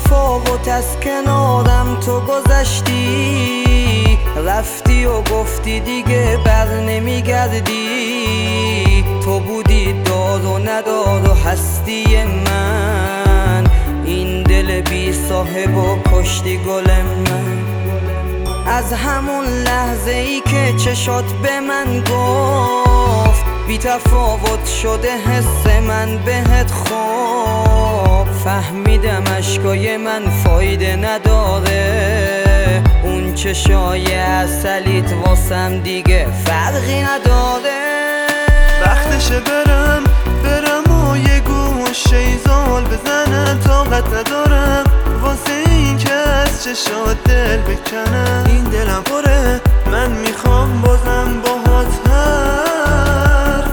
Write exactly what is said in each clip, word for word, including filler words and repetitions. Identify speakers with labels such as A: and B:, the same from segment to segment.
A: تفاوت از کنارم تو گذشتی، رفتی و گفتی دیگه بر نمیگردی. تو بودی دار و ندار و هستی من، این دل بی صاحب و کشتی گل من. از همون لحظه ای که چشات به من گفت بی تفاوت شده حس من بهت، خوب فهمیدم اشکای من فایده نداره، اون چشای عسلیت واسم دیگه فرقی نداره.
B: وقتشه برم برم و یه گوشه زال بزنم، طاقت ندارم واسه این که از چشات دل بکنم. این دلم پره، من میخوام بازم باهات حرف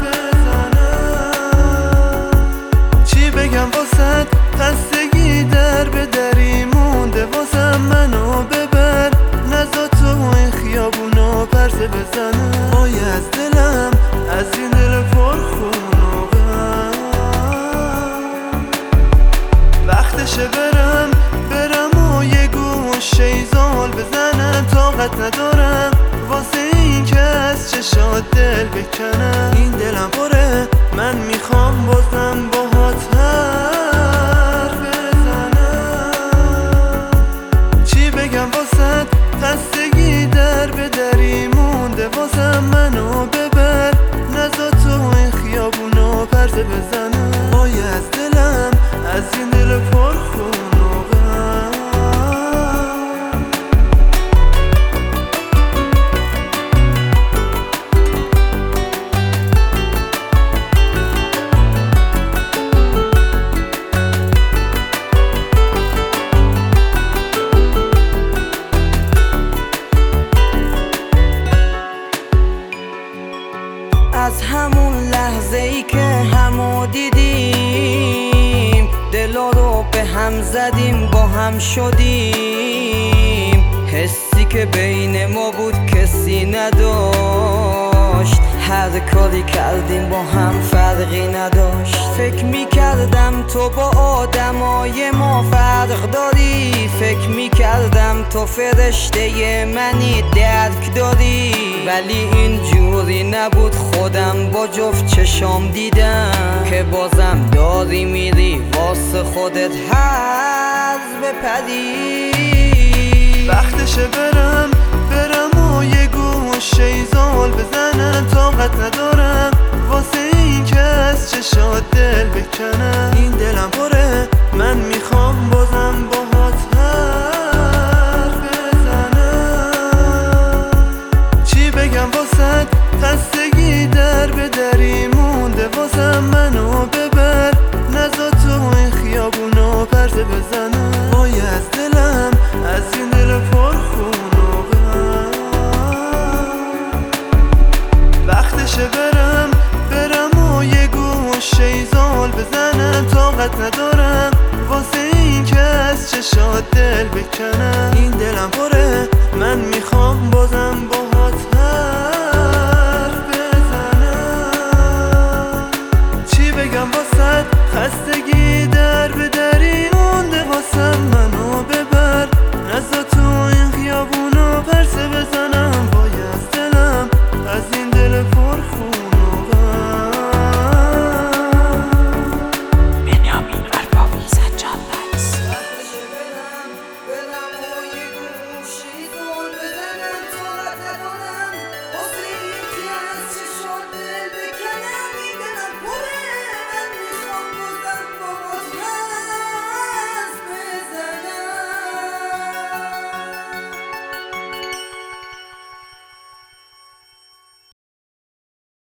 B: بزنم. چی بگم واسد خستگی در به دری مونده واسم، منو ببر نزا تو این خیابونو پرسه بزنم. آیه از دلم از این دل پرخون و غم، وقتشه برم برم و یه گوشه زال بزنم، طاقت ندارم واسه این که از چشات دل بکنم. این دلم پره، من میخوام بازم باهات حرف بزنم. چی بگم واسد خستگی در به دری مونده واسم، منو ببر نزا تو این خیابونو پرسه بزنم. آیه از دلم از این دل پرخون و غم.
A: از همون لحظه ای که همو دیدیم، دلا رو به هم زدیم با هم شدیم، حسی که بین ما بود کسی نداشت، هر کاری کردیم با هم فرقی نداشت. فکر میکردم تو با آدمای ما فرق داری، فکر میکردم تو فرشته منی درک داری، ولی اینجوری نبود. خودم با جفت چشام دیدم که بازم داری میری واسه خودت حظ بپری.
B: وقتشه برم برم و یه گوشه زال بزنم، طاقت ندارم واسه این که از چشات دل بکنم. این دلم پره، من میخوام بازم باهات حرف بزنم. چی بگم واسد خستگی در به دری مونده واسم، منو ببر نزا تو این خیابونو پرسه بزنم. آیه از دلم از این دل پرخون و غم، وقتشه برم برم و یه گوشه زال بزنم، طاقت ندارم واسه این که از چشات دل بکنم. این دلم پره، من میخوام بازم باهات